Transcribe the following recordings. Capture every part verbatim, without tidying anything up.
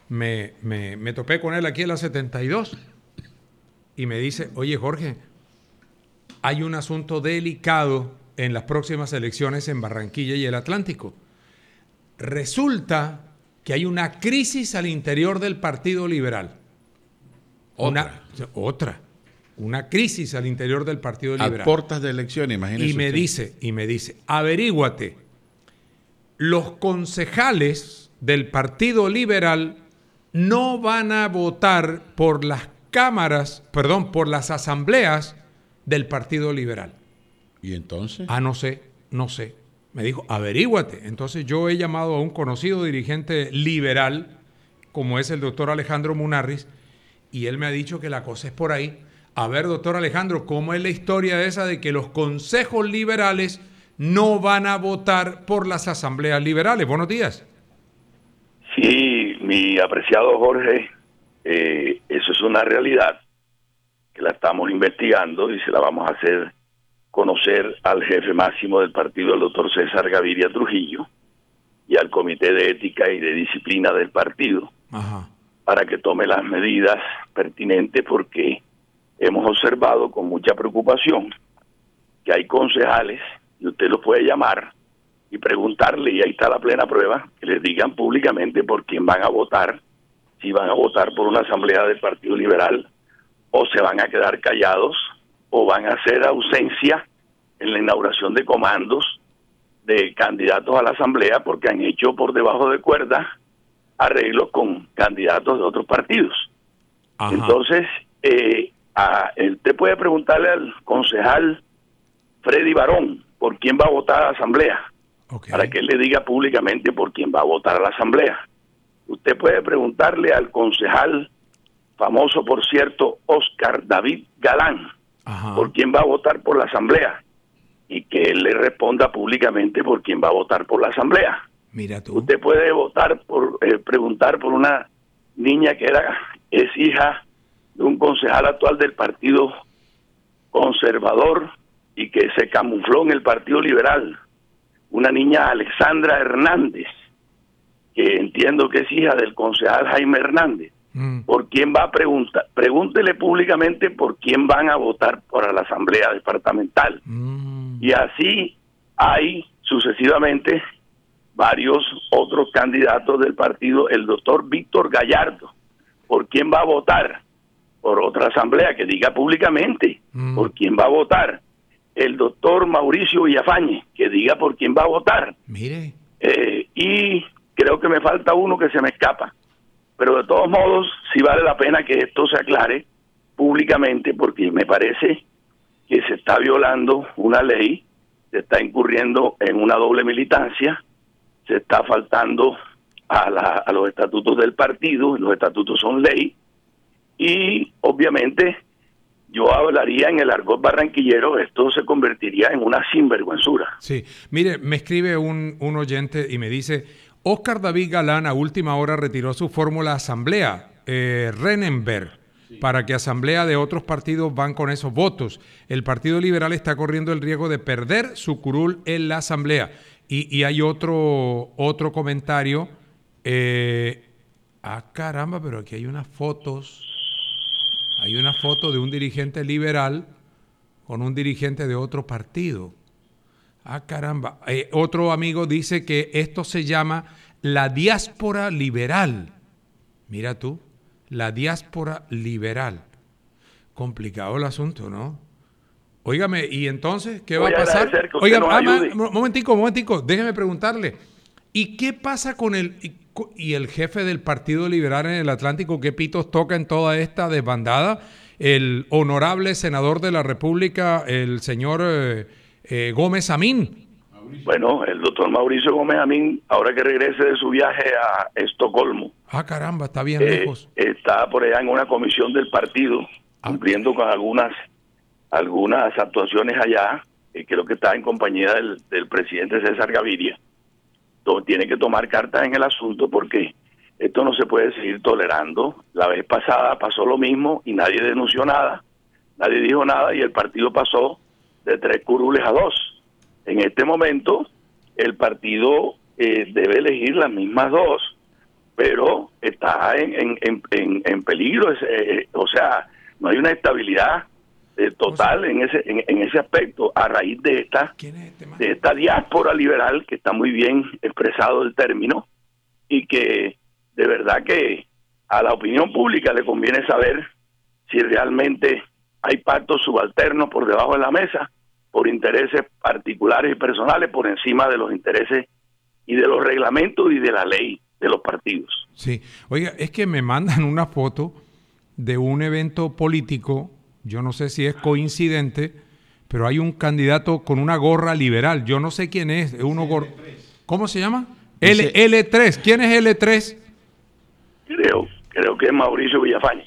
me, me, me topé con él aquí en la setenta y dos y me dice, oye Jorge, hay un asunto delicado en las próximas elecciones en Barranquilla y el Atlántico. Resulta que hay una crisis al interior del Partido Liberal. Otra. Una, otra. Una crisis al interior del Partido Liberal. A puertas de elecciones, imagínese Y me usted. dice, y me dice, averíguate, los concejales del Partido Liberal no van a votar por las cámaras, perdón, por las asambleas del Partido Liberal. ¿Y entonces? Ah, no sé, no sé. Me dijo, averíguate. Entonces yo he llamado a un conocido dirigente liberal, como es el doctor Alejandro Munarriz, y él me ha dicho que la cosa es por ahí. A ver, doctor Alejandro, ¿cómo es la historia esa de que los consejos liberales no van a votar por las asambleas liberales? Buenos días. Sí, mi apreciado Jorge, eh, eso es una realidad que la estamos investigando y se la vamos a hacer conocer al jefe máximo del partido, el doctor César Gaviria Trujillo, y al Comité de Ética y de Disciplina del partido, Ajá. para que tome las medidas pertinentes, porque hemos observado con mucha preocupación que hay concejales, y usted los puede llamar y preguntarle, y ahí está la plena prueba, que les digan públicamente por quién van a votar, si van a votar por una asamblea del Partido Liberal, o se van a quedar callados, o van a hacer ausencia en la inauguración de comandos de candidatos a la asamblea, porque han hecho por debajo de cuerda arreglos con candidatos de otros partidos. Ajá. Entonces, eh, a, usted puede preguntarle al concejal Freddy Barón por quién va a votar a la asamblea, Okay. para que él le diga públicamente por quién va a votar a la asamblea. Usted puede preguntarle al concejal famoso, por cierto, Oscar David Galán, Ajá. por quién va a votar por la asamblea, y que él le responda públicamente por quién va a votar por la asamblea. Mira tú. Usted puede votar por eh, preguntar por una niña que era es hija de un concejal actual del Partido Conservador y que se camufló en el Partido Liberal, una niña Alexandra Hernández, que entiendo que es hija del concejal Jaime Hernández. Mm. ¿Por quién va a preguntar? Pregúntele públicamente por quién van a votar para la asamblea departamental. Mm. Y así hay sucesivamente varios otros candidatos del partido. El doctor Víctor Gallardo, ¿por quién va a votar? Por otra asamblea, que diga públicamente mm. por quién va a votar. El doctor Mauricio Villafañe, que diga por quién va a votar. Mire. Eh, y creo que me falta uno que se me escapa. Pero de todos modos, sí vale la pena que esto se aclare públicamente, porque me parece que se está violando una ley, se está incurriendo en una doble militancia, se está faltando a, la, a los estatutos del partido, los estatutos son ley, y obviamente yo hablaría en el argot barranquillero, esto se convertiría en una sinvergüenzura. Sí, mire, me escribe un, un oyente y me dice, Oscar David Galán a última hora retiró su fórmula asamblea, eh, Renenberg, sí. para que asamblea de otros partidos van con esos votos. El Partido Liberal está corriendo el riesgo de perder su curul en la asamblea. Y, y hay otro, otro comentario, eh, ah caramba, pero aquí hay unas fotos. Hay una foto de un dirigente liberal con un dirigente de otro partido. Ah, caramba. Eh, otro amigo dice que esto se llama la diáspora liberal. Mira tú, la diáspora liberal. Complicado el asunto, ¿no? Óigame, ¿y entonces qué Voy va a pasar? Oiga, ah, momentico, momentico, déjeme preguntarle. ¿Y qué pasa con el... y el jefe del Partido Liberal en el Atlántico, qué pitos toca en toda esta desbandada? El honorable senador de la República, el señor eh, eh, Gómez Amín. Bueno, el doctor Mauricio Gómez Amín, ahora que regrese de su viaje a Estocolmo. Ah, caramba, está bien eh, lejos. Está por allá en una comisión del partido, ah. cumpliendo con algunas, algunas actuaciones allá, eh, creo que está en compañía del, del presidente César Gaviria. Tiene que tomar cartas en el asunto, porque esto no se puede seguir tolerando. La vez pasada pasó lo mismo y nadie denunció nada, nadie dijo nada y el partido pasó de tres curules a dos. En este momento el partido eh, debe elegir las mismas dos, pero está en, en, en, en, en peligro. Es, eh, o sea, no hay una estabilidad eh, total en ese en, en ese aspecto a raíz de esta ¿Quién es este man? de esta diáspora liberal, que está muy bien expresado el término, y que de verdad que a la opinión pública le conviene saber si realmente hay pactos subalternos por debajo de la mesa, por intereses particulares y personales, por encima de los intereses y de los reglamentos y de la ley de los partidos. Sí, oiga, es que me mandan una foto de un evento político, yo no sé si es coincidente, pero hay un candidato con una gorra liberal, yo no sé quién es, uno gor... ¿Cómo se llama? L, L3, ¿quién es L tres? Creo, creo que es Mauricio Villafañe.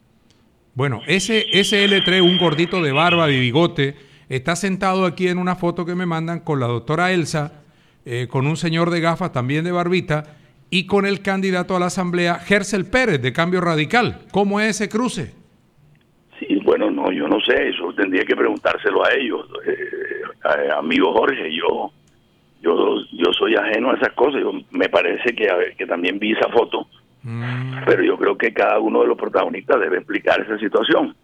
Bueno, ese, ese L tres, un gordito de barba y bigote, está sentado aquí en una foto que me mandan con la doctora Elsa, eh, con un señor de gafas también de barbita, y con el candidato a la asamblea, Gersel Pérez, de Cambio Radical. ¿Cómo es ese cruce? Sí, bueno, no, yo no sé, eso tendría que preguntárselo a ellos. Eh, eh, amigo Jorge, yo, yo, yo soy ajeno a esas cosas. Yo, me parece que, a ver, que también vi esa foto, mm. pero yo creo que cada uno de los protagonistas debe explicar esa situación.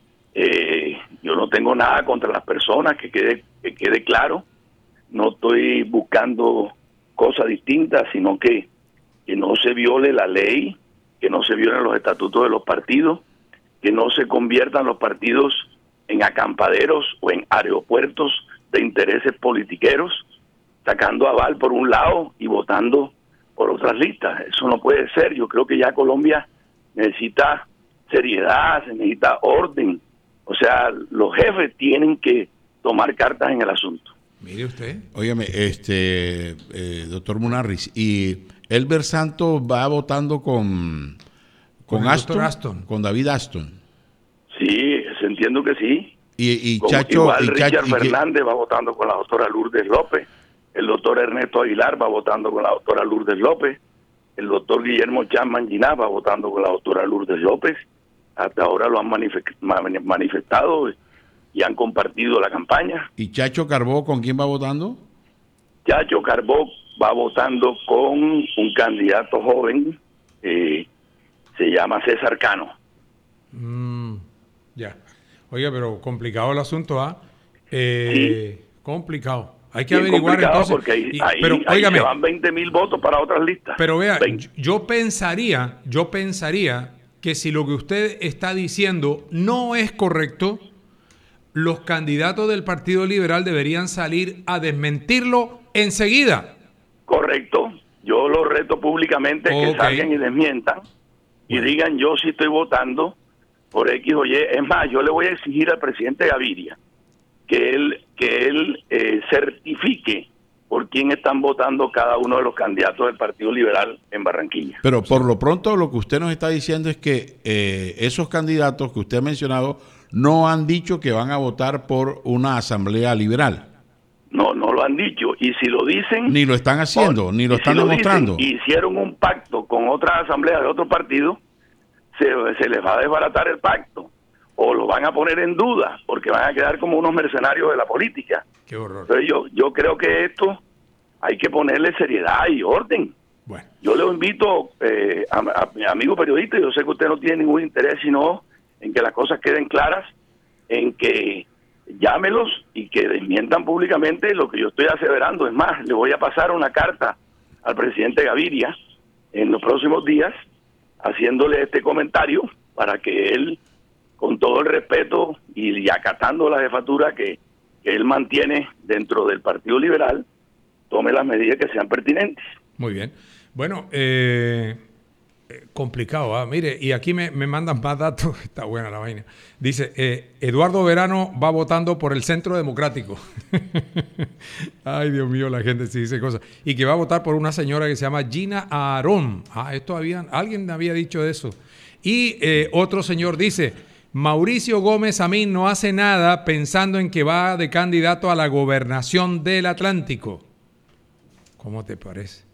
Eh, yo no tengo nada contra las personas, que quede, que quede claro. No estoy buscando cosas distintas, sino que, que no se viole la ley, que no se violen los estatutos de los partidos, que no se conviertan los partidos en acampaderos o en aeropuertos de intereses politiqueros, sacando aval por un lado y votando por otras listas. Eso no puede ser. Yo creo que ya Colombia necesita seriedad, se necesita orden. O sea, los jefes tienen que tomar cartas en el asunto. Mire usted. Óigame, este, eh, doctor Munarriz, ¿y Elber Santos va votando con, con, con Aston, Aston? Con David Aston. Sí, entiendo que sí. Y, y Como Chacho... igual y Richard Chacho, Fernández y va votando con la doctora Lourdes López, el doctor Ernesto Aguilar va votando con la doctora Lourdes López, el doctor Guillermo Chapman Ginás va votando con la doctora Lourdes López. Hasta ahora lo han manifestado y han compartido la campaña. ¿Y Chacho Carbó con quién va votando? Chacho Carbó va votando con un candidato joven, eh, se llama César Cano. Mm, ya. Oiga, pero complicado el asunto, ¿ah? ¿eh? Sí. Complicado. Hay que Bien averiguar entonces. Porque ahí, y, ahí, pero, ahí óigame, se van veinte mil votos para otras listas. Pero vea, veinte. yo pensaría, yo pensaría que si lo que usted está diciendo no es correcto, los candidatos del Partido Liberal deberían salir a desmentirlo enseguida. Correcto. Yo lo reto públicamente okay. que salgan y desmientan y bueno. digan yo sí estoy votando por X o Y. Es más, yo le voy a exigir al presidente Gaviria que él, que él eh, certifique por quién están votando cada uno de los candidatos del Partido Liberal en Barranquilla. Pero por lo pronto lo que usted nos está diciendo es que eh, esos candidatos que usted ha mencionado no han dicho que van a votar por una asamblea liberal. No, no lo han dicho. Y si lo dicen... Ni lo están haciendo, o, ni lo están si demostrando. Lo dicen, hicieron un pacto con otra asamblea de otro partido, se, se les va a desbaratar el pacto. O lo van a poner en duda, porque van a quedar como unos mercenarios de la política. Qué horror. Entonces yo, yo creo que esto hay que ponerle seriedad y orden. Bueno. Yo le invito eh, a, a mi amigo periodista, yo sé que usted no tiene ningún interés sino en que las cosas queden claras, en que llámelos y que desmientan públicamente lo que yo estoy aseverando. Es más, le voy a pasar una carta al presidente Gaviria en los próximos días haciéndole este comentario para que él, con todo el respeto y acatando la jefatura que, que él mantiene dentro del Partido Liberal, tome las medidas que sean pertinentes. Muy bien. Bueno, eh, complicado, ¿ah? Mire, y aquí me, me mandan más datos, está buena la vaina. Dice, eh, Eduardo Verano va votando por el Centro Democrático. Ay, Dios mío, la gente sí dice cosas. Y que va a votar por una señora que se llama Gina Aarón. Ah, esto había, alguien había dicho eso. Y eh, otro señor dice, Mauricio Gómez Amín no hace nada pensando en que va de candidato a la gobernación del Atlántico. ¿Cómo te parece?